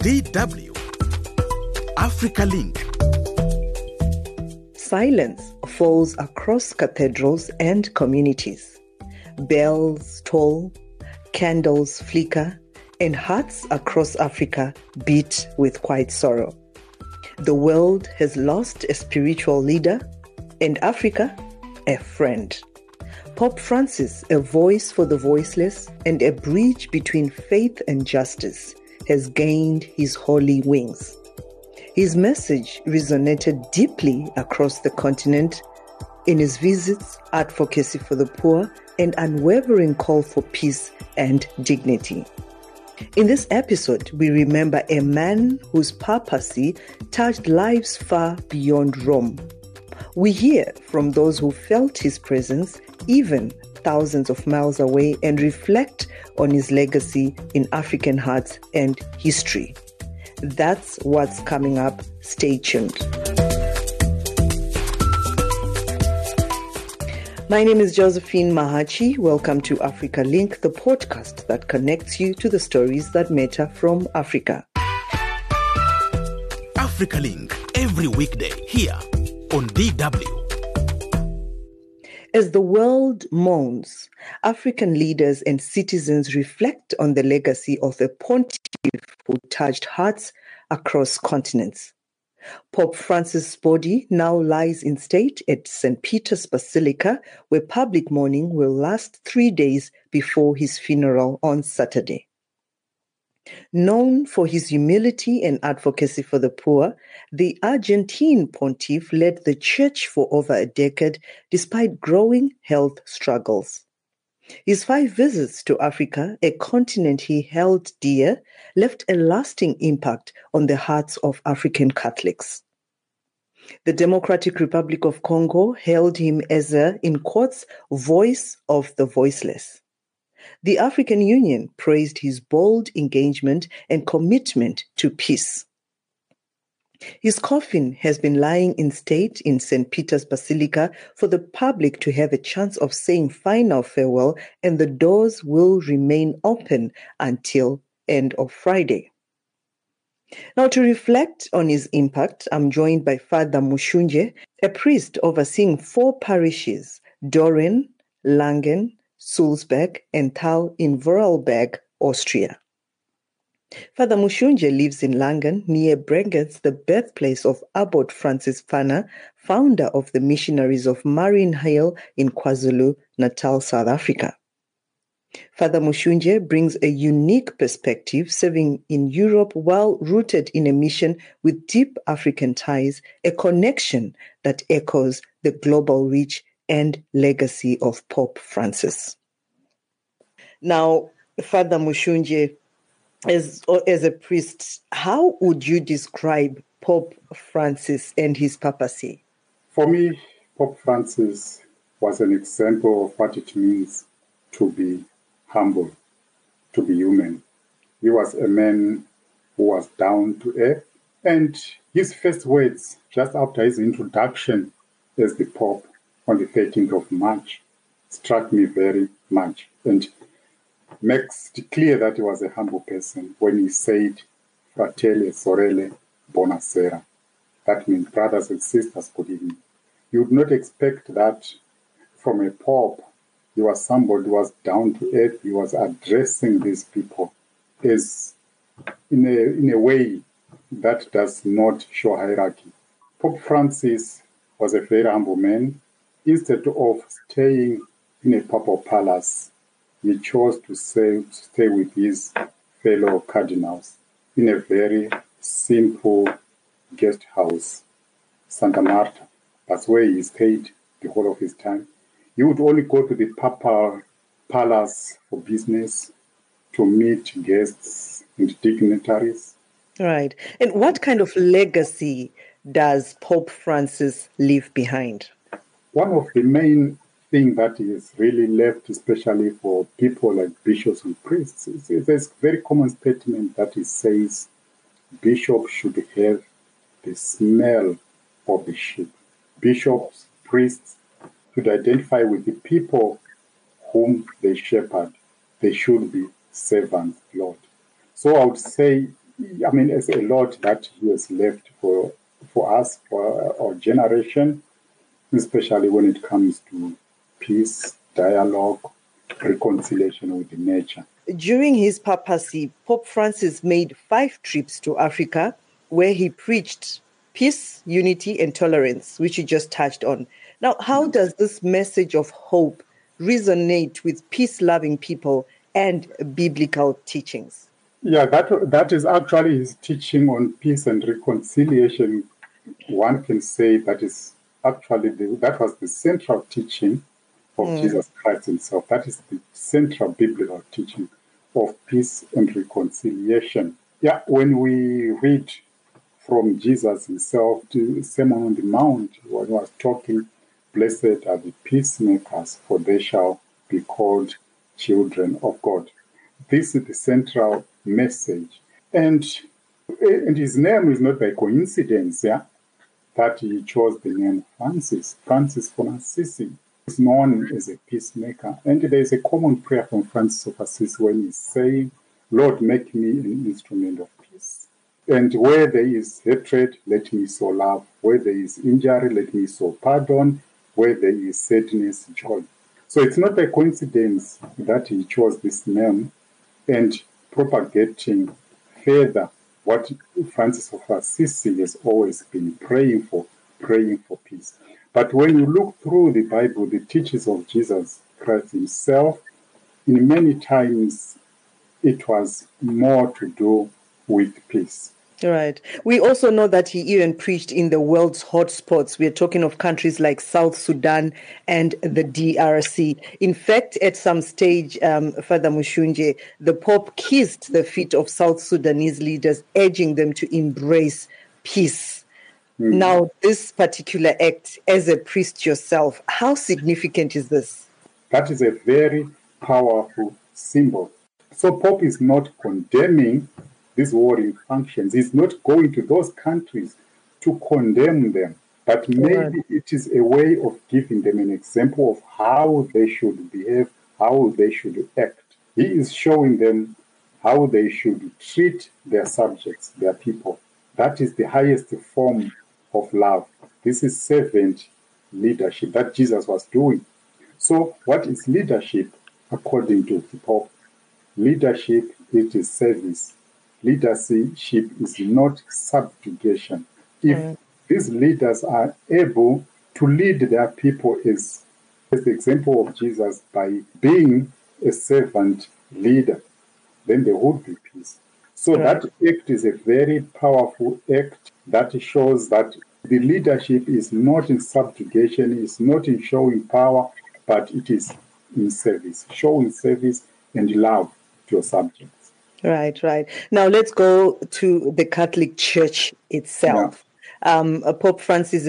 DW Africa Link. Silence falls across cathedrals and communities. Bells toll, candles flicker, and hearts across Africa beat with quiet sorrow. The world has lost a spiritual leader, and Africa, a friend. Pope Francis, a voice for the voiceless and a bridge between faith and justice, has gained his holy wings. His message resonated deeply across the continent in his visits, advocacy for the poor, and unwavering call for peace and dignity. In this episode, we remember a man whose papacy touched lives far beyond Rome. We hear from those who felt his presence even thousands of miles away and reflect on his legacy in African hearts and history. That's what's coming up. Stay tuned. My name is Josephine Mahachi. Welcome to Africa Link, the podcast that connects you to the stories that matter from Africa. Africa Link, every weekday here on DW. As the world mourns, African leaders and citizens reflect on the legacy of a pontiff who touched hearts across continents. Pope Francis' body now lies in state at St. Peter's Basilica, where public mourning will last 3 days before his funeral on Saturday. Known for his humility and advocacy for the poor, the Argentine pontiff led the church for over a decade despite growing health struggles. His 5 visits to Africa, a continent he held dear, left a lasting impact on the hearts of African Catholics. The Democratic Republic of Congo hailed him as a, in quotes, voice of the voiceless. The African Union praised his bold engagement and commitment to peace. His coffin has been lying in state in St. Peter's Basilica for the public to have a chance of saying final farewell, and the doors will remain open until end of Friday. Now, to reflect on his impact, I'm joined by Father Mushunje, a priest overseeing 4 parishes, Doren, Langen, Sulzberg, and Thal in Vorarlberg, Austria. Father Mushunje lives in Langen, near Bregenz, the birthplace of Abbot Francis Fana, founder of the Missionaries of Mariannhill in KwaZulu-Natal, South Africa. Father Mushunje brings a unique perspective, serving in Europe while rooted in a mission with deep African ties, a connection that echoes the global reach and legacy of Pope Francis. Now, Father Mushunje, as a priest, how would you describe Pope Francis and his papacy? For me, Pope Francis was an example of what it means to be humble, to be human. He was a man who was down to earth, and his first words just after his introduction as the Pope on the 13th of March struck me very much and makes it clear that he was a humble person when he said, Fratelli, sorelle, buonasera. That means brothers and sisters, good evening. You would not expect that from a Pope. He was somebody who was down to earth. He was addressing these people as in a way that does not show hierarchy. Pope Francis was a very humble man. Instead of staying in a papal palace, he chose to stay with his fellow cardinals in a very simple guest house, Santa Marta. That's where he stayed the whole of his time. He would only go to the papal palace for business, to meet guests and dignitaries. Right. And what kind of legacy does Pope Francis leave behind? One of the main things that is really left, especially for people like bishops and priests, is there's a very common statement that it says bishops should have the smell of the sheep. Bishops, priests should identify with the people whom they shepherd. They should be servants, Lord. So I would say I mean, there's a lot that he has left for us, for our generation, especially when it comes to peace, dialogue, reconciliation with nature. During his papacy, Pope Francis made 5 trips to Africa where he preached peace, unity, and tolerance, which you just touched on. Now, how does this message of hope resonate with peace-loving people and biblical teachings? Yeah, that is actually his teaching on peace and reconciliation. One can say that is actually that was the central teaching of Jesus Christ himself. That is the central biblical teaching of peace and reconciliation. Yeah, when we read from Jesus himself to Sermon on the Mount, when he was talking, blessed are the peacemakers, for they shall be called children of God. This is the central message. And his name is not by coincidence, yeah, that he chose the name Francis. Francis von Assisi is known as a peacemaker. And there is a common prayer from Francis of Assisi when he's saying, Lord, make me an instrument of peace. And where there is hatred, let me sow love. Where there is injury, let me sow pardon. Where there is sadness, joy. So it's not a coincidence that he chose this name and propagating further what Francis of Assisi has always been praying for peace. But when you look through the Bible, the teachings of Jesus Christ himself, in many times it was more to do with peace. Right. We also know that he even preached in the world's hotspots. We're talking of countries like South Sudan and the DRC. In fact, at some stage, Father Mushunje, the Pope kissed the feet of South Sudanese leaders, urging them to embrace peace. Now, this particular act, as a priest yourself, how significant is this? That is a very powerful symbol. So Pope is not condemning these warring functions. He's not going to those countries to condemn them, but maybe it is a way of giving them an example of how they should behave, how they should act. He is showing them how they should treat their subjects, their people. That is the highest form of love. This is servant leadership that Jesus was doing. So what is leadership according to the Pope? Leadership, it is service. Leadership is not subjugation. If these leaders are able to lead their people as the example of Jesus by being a servant leader, then there would be peace. So that act is a very powerful act that shows that the leadership is not in subjugation, is not in showing power, but it is in service, showing service and love to your subjects. Right. Now let's go to the Catholic Church itself. Pope Francis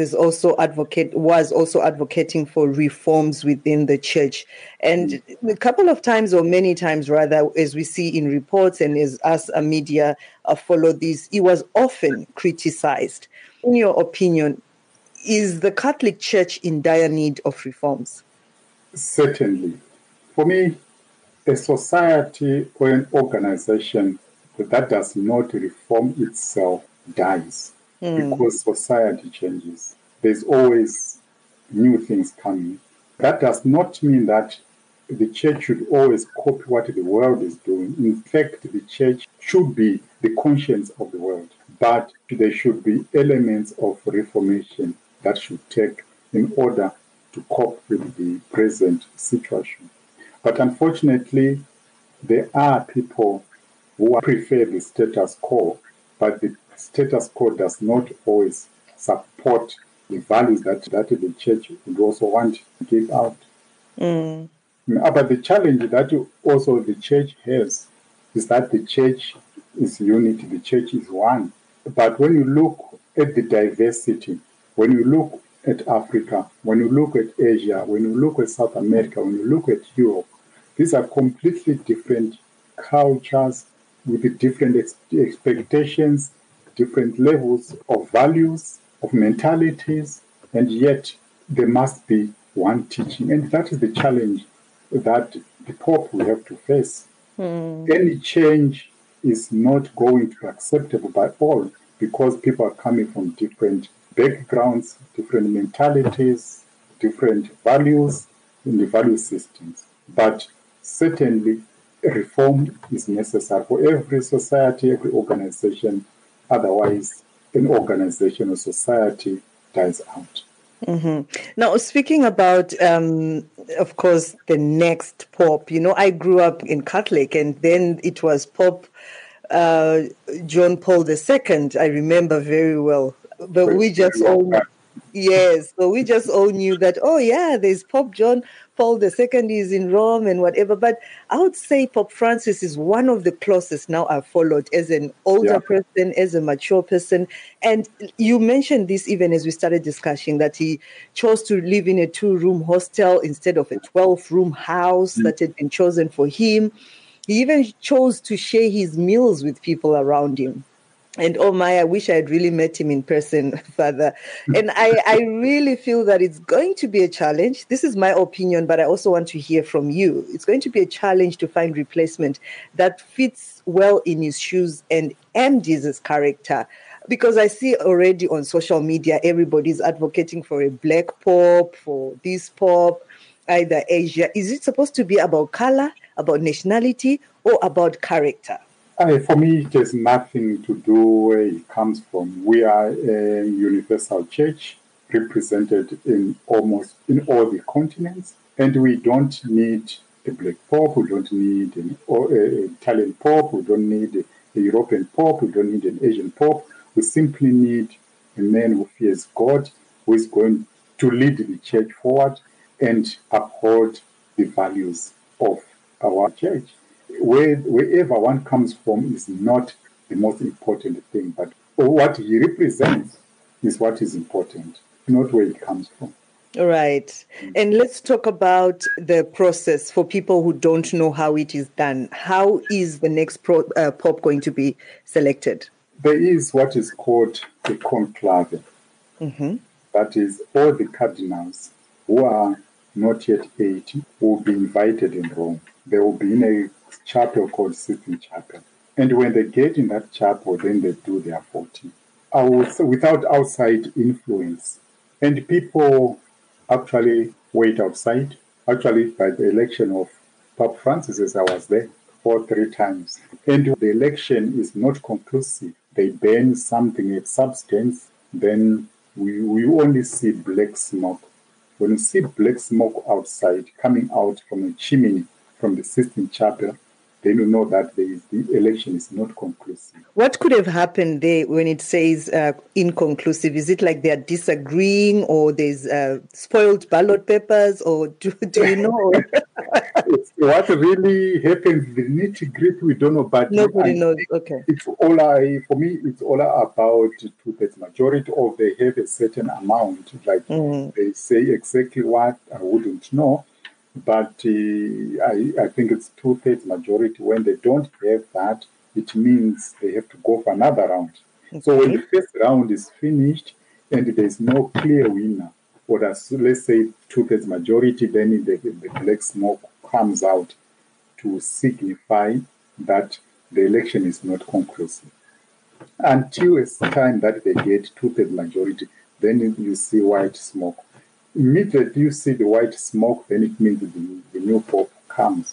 was also advocating for reforms within the church. And a couple of times, or many times rather, as we see in reports and as us media follow this, he was often criticized. In your opinion, is the Catholic Church in dire need of reforms? Certainly. For me, a society or an organization that does not reform itself dies because society changes. There's always new things coming. That does not mean that the church should always copy what the world is doing. In fact, the church should be the conscience of the world, but there should be elements of reformation that should take in order to cope with the present situation. But unfortunately, there are people who prefer the status quo, but the status quo does not always support the values that the church would also want to give out. But the challenge that also the church has is that the church is unity, the church is one. But when you look at the diversity, when you look at Africa, when you look at Asia, when you look at South America, when you look at Europe, these are completely different cultures with different expectations, different levels of values, of mentalities, and yet there must be one teaching. And that is the challenge that the Pope will have to face. Any change is not going to be acceptable by all because people are coming from different backgrounds, different mentalities, different values in the value systems. But certainly, reform is necessary for every society, every organization. Otherwise, an organization or society dies out. Now, speaking about, of course, the next Pope, I grew up in Catholic, and then it was Pope John Paul II. I remember very well. But we just all, yes, so we just all knew that, oh yeah, there's Pope John Paul II is in Rome and whatever. But I would say Pope Francis is one of the closest now I've followed as an older person, as a mature person. And you mentioned this even as we started discussing, that he chose to live in a 2-room hostel instead of a 12-room house that had been chosen for him. He even chose to share his meals with people around him. And oh my, I wish I had really met him in person, Father. And I really feel that it's going to be a challenge. This is my opinion, but I also want to hear from you. It's going to be a challenge to find replacement that fits well in his shoes and Jesus' character. Because I see already on social media, everybody's advocating for a black pope, for this pope, either Asia. Is it supposed to be about color, about nationality, or about character? For me, it has nothing to do where it comes from. We are a universal church represented in almost in all the continents, and we don't need a black pope, we don't need an Italian pope, we don't need a European pope, we don't need an Asian pope. We simply need a man who fears God, who is going to lead the church forward and uphold the values of our church. Wherever one comes from is not the most important thing, but what he represents is what is important, not where it comes from. Right. And let's talk about the process for people who don't know how it is done. How is the next Pope going to be selected? There is what is called a conclave. That is, all the cardinals who are not yet 80 will be invited in Rome. They will be in a chapel called Sistine Chapel. And when they get in that chapel, then they do their 40. Without outside influence. And people actually wait outside. Actually, by the election of Pope Francis, as I was there 3 times. And the election is not conclusive. They burn something, a substance, then we only see black smoke. When you see black smoke outside, coming out from a chimney from the Sistine Chapel, then you know that the election is not conclusive. What could have happened there when it says inconclusive? Is it like they're disagreeing, or there's spoiled ballot papers, or do you know? What really happened, the nitty-gritty, we don't know. But nobody knows. Okay. It's all for me, it's all about 2/3 majority, or they have a certain amount. Like they say exactly what, I wouldn't know. But I think it's 2/3 majority. When they don't have that, it means they have to go for another round. Okay. So when the first round is finished and there's no clear winner, or let's say 2/3 majority, then the black smoke comes out to signify that the election is not conclusive. Until it's time that they get 2/3 majority, then you see white smoke. Immediately you see the white smoke, then it means the new pope comes.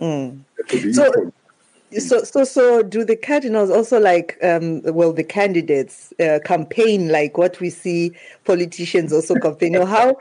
So do the cardinals also, like, the candidates campaign like what we see politicians also campaign? Or how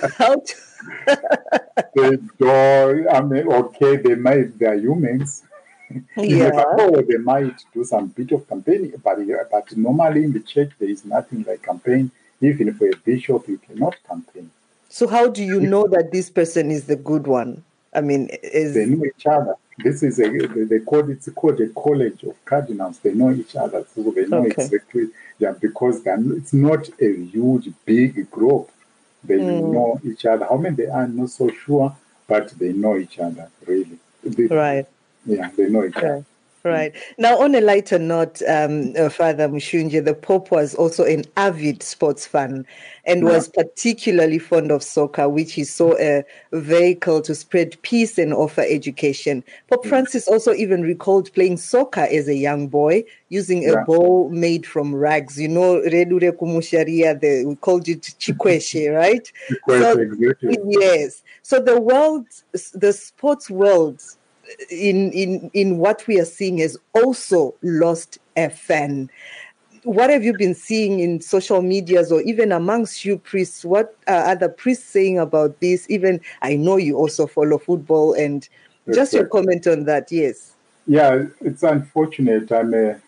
They don't, I mean, okay, they are humans. They might do some bit of campaigning, but normally in the church there is nothing like campaign. Even for a bishop, you cannot campaign. So how do you know that this person is the good one? I mean, they know each other. This is it's called a college of cardinals. They know each other, so they know exactly. Yeah, because it's not a huge, big group. They know each other. How many they are, I'm not so sure, but they know each other really. Right. Yeah, they know each other. Right. Now, on a lighter note, Father Mushunje, the Pope was also an avid sports fan and was particularly fond of soccer, which he saw a vehicle to spread peace and offer education. Pope Francis also even recalled playing soccer as a young boy using a ball made from rags. You know, Redure Kumusharia, we called it chikweshe, right? Exactly. Yes. So the sports world, in what we are seeing, has also lost a fan. What have you been seeing in social medias or even amongst you priests? What are other priests saying about this? Even I know you also follow football, and just your comment on that. Yes. Yeah, it's unfortunate. I'm a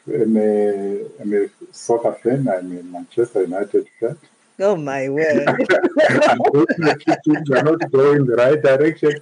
soccer fan. I'm a Manchester United fan. Oh my word! Unfortunately, things are not going the right direction.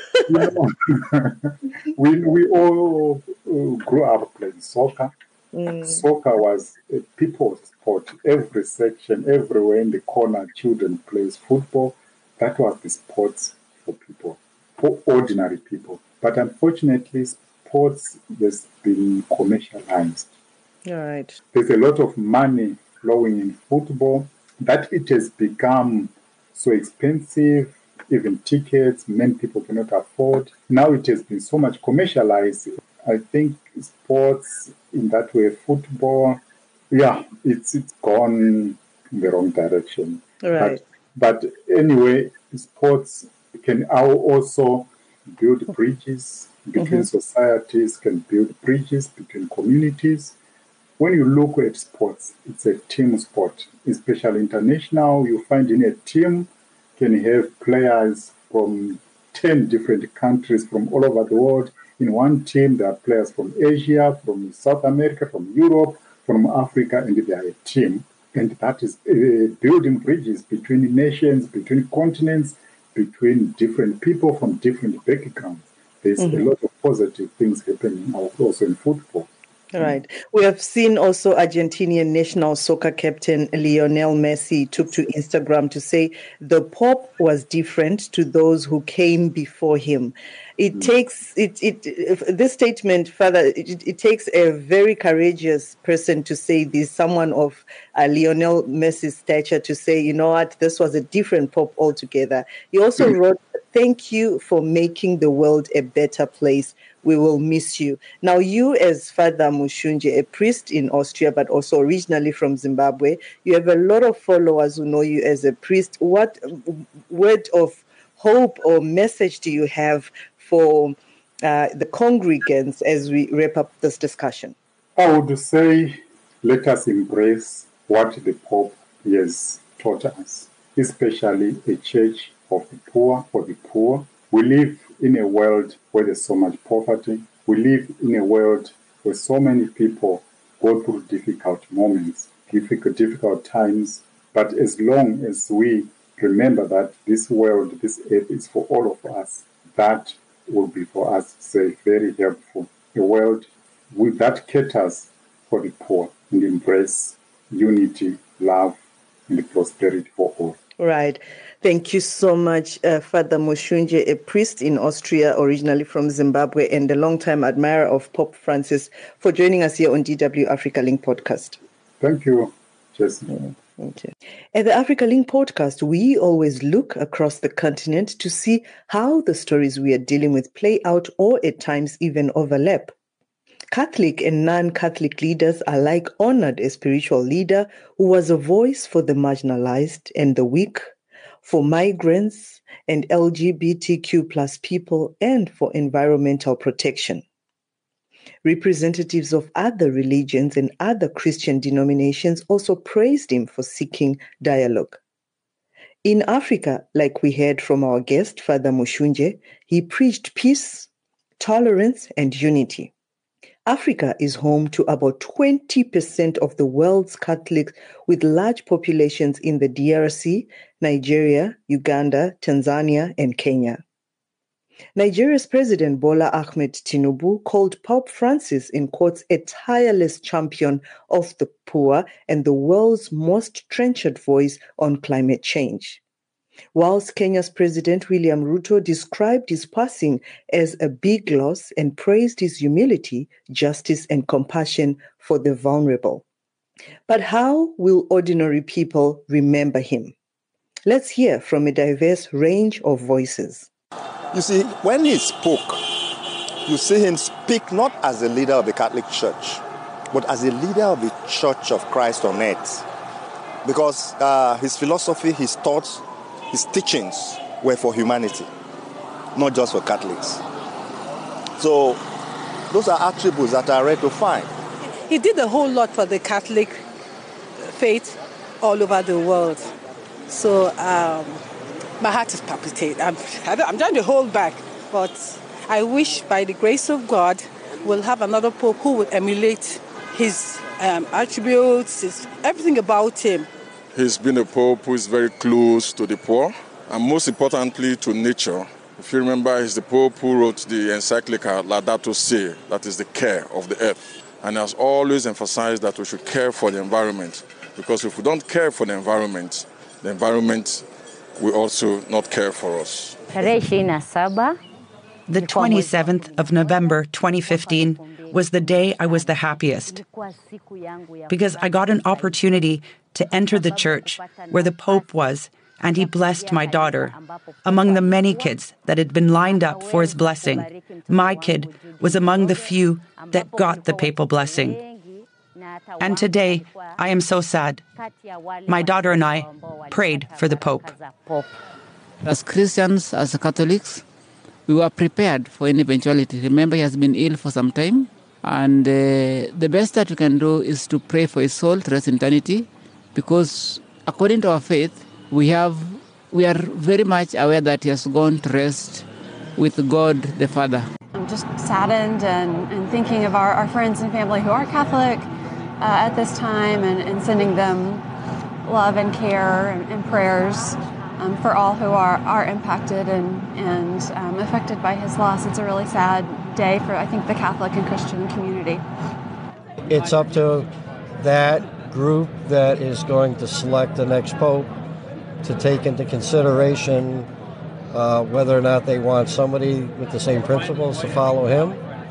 We all grew up playing soccer. Soccer was a people's sport. Every section, everywhere in the corner, children plays football. That was the sports for people, for ordinary people. But unfortunately, sports has been commercialized. All right. There's a lot of money flowing in football that it has become so expensive, even tickets, many people cannot afford. Now it has been so much commercialized. I think sports in that way, football, it's gone in the wrong direction. Right. But anyway, sports can also build bridges between societies, can build bridges between communities. When you look at sports, it's a team sport, especially international. You find in a team can have players from 10 different countries from all over the world. In one team, there are players from Asia, from South America, from Europe, from Africa, and they are a team. And that is building bridges between nations, between continents, between different people from different backgrounds. There's a lot of positive things happening also in football. Right. We have seen also Argentinian national soccer captain Lionel Messi took to Instagram to say the Pope was different to those who came before him. It takes this statement, Father. It takes a very courageous person to say this. Someone of Lionel Messi's stature to say, you know what, this was a different Pope altogether. He also wrote, "Thank you for making the world a better place. We will miss you." Now, you as Father Mushunje, a priest in Austria, but also originally from Zimbabwe, you have a lot of followers who know you as a priest. What word of hope or message do you have for the congregants as we wrap up this discussion? I would say let us embrace what the Pope has taught us, especially a church of the poor, for the poor. We live in a world where there's so much poverty. We live in a world where so many people go through difficult moments, difficult times. But as long as we remember that this world, this earth is for all of us, that will be for us, say, very helpful. A world that caters for the poor and embrace unity, love, and prosperity for all. Right. Thank you so much, Father Mushunje, a priest in Austria, originally from Zimbabwe, and a longtime admirer of Pope Francis, for joining us here on DW Africa Link podcast. Thank you, Jesse. Thank you. At the Africa Link podcast, we always look across the continent to see how the stories we are dealing with play out or at times even overlap. Catholic and non-Catholic leaders alike honored a spiritual leader who was a voice for the marginalized and the weak, for migrants and LGBTQ plus people, and for environmental protection. Representatives of other religions and other Christian denominations also praised him for seeking dialogue. In Africa, like we heard from our guest, Father Mushunje, he preached peace, tolerance, and unity. Africa is home to about 20% of the world's Catholics, with large populations in the DRC, Nigeria, Uganda, Tanzania, and Kenya. Nigeria's President Bola Ahmed Tinubu called Pope Francis, in quotes, a tireless champion of the poor and the world's most treasured voice on climate change. Whilst Kenya's President William Ruto described his passing as a big loss and praised his humility, justice, and compassion for the vulnerable. But how will ordinary people remember him? Let's hear from a diverse range of voices. You see, when he spoke, you see him speak not as a leader of the Catholic Church, but as a leader of the Church of Christ on earth. Because his philosophy, his thoughts, his teachings were for humanity, not just for Catholics. So those are attributes that are rare to find. He did a whole lot for the Catholic faith all over the world. So my heart is palpitating. I'm trying to hold back, but I wish by the grace of God we'll have another Pope who will emulate his attributes, everything about him. He's been a Pope who is very close to the poor and most importantly to nature. If you remember, he's the Pope who wrote the encyclical Laudato Si, that is the care of the earth. And has always emphasized that we should care for the environment, because if we don't care for the environment will also not care for us. The 27th of November 2015 was the day I was the happiest, because I got an opportunity to enter the church where the Pope was, and he blessed my daughter. Among the many kids that had been lined up for his blessing, my kid was among the few that got the papal blessing. And today, I am so sad. My daughter and I prayed for the Pope. As Christians, as Catholics, we were prepared for any eventuality. Remember, he has been ill for some time. And the best that we can do is to pray for his soul to rest in eternity, because according to our faith, we are very much aware that he has gone to rest with God the Father. I'm just saddened and thinking of our friends and family who are Catholic at this time, and sending them love and care and prayers for all who are impacted and affected by his loss. It's a really sad day for, I think, the Catholic and Christian community. It's up to that group that is going to select the next Pope to take into consideration whether or not they want somebody with the same principles to follow him,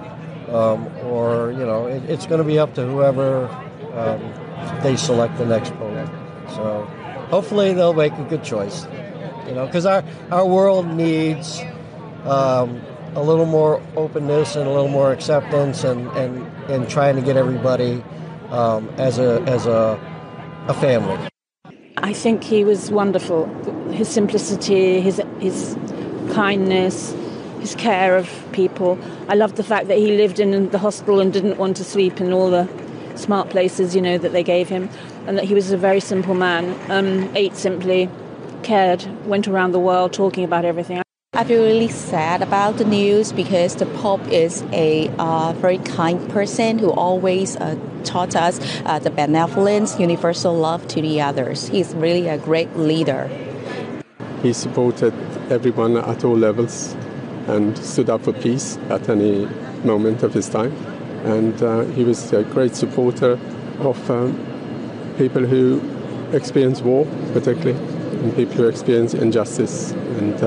or, it's going to be up to whoever they select the next Pope. So hopefully they'll make a good choice, because our world needs a little more openness and a little more acceptance, and trying to get everybody as a family. I think he was wonderful. His simplicity, his kindness, his care of people. I loved the fact that he lived in the hospital and didn't want to sleep in all the smart places, that they gave him, and that he was a very simple man, ate simply, cared, went around the world talking about everything. I feel really sad about the news, because the Pope is a very kind person who always taught us the benevolence, universal love to the others. He's really a great leader. He supported everyone at all levels and stood up for peace at any moment of his time. And he was a great supporter of people who experience war, particularly, and people who experience injustice and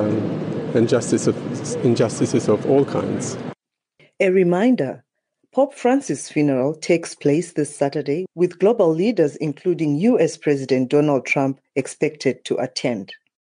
injustices of all kinds. A reminder, Pope Francis' funeral takes place this Saturday, with global leaders including US President Donald Trump expected to attend.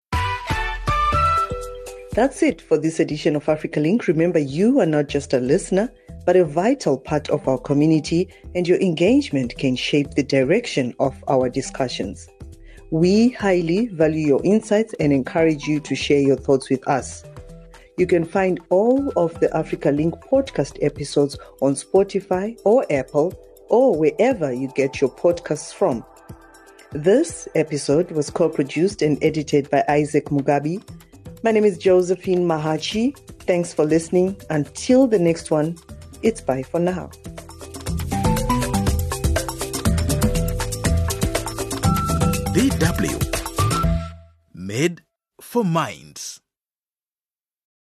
That's it for this edition of Africa Link. Remember, you are not just a listener, but a vital part of our community, and your engagement can shape the direction of our discussions. We highly value your insights and encourage you to share your thoughts with us. You can find all of the Africa Link podcast episodes on Spotify or Apple, or wherever you get your podcasts from. This episode was co-produced and edited by Isaac Mugabi. My name is Josephine Mahachi. Thanks for listening. Until the next one, it's bye for now. DW. Made for Minds.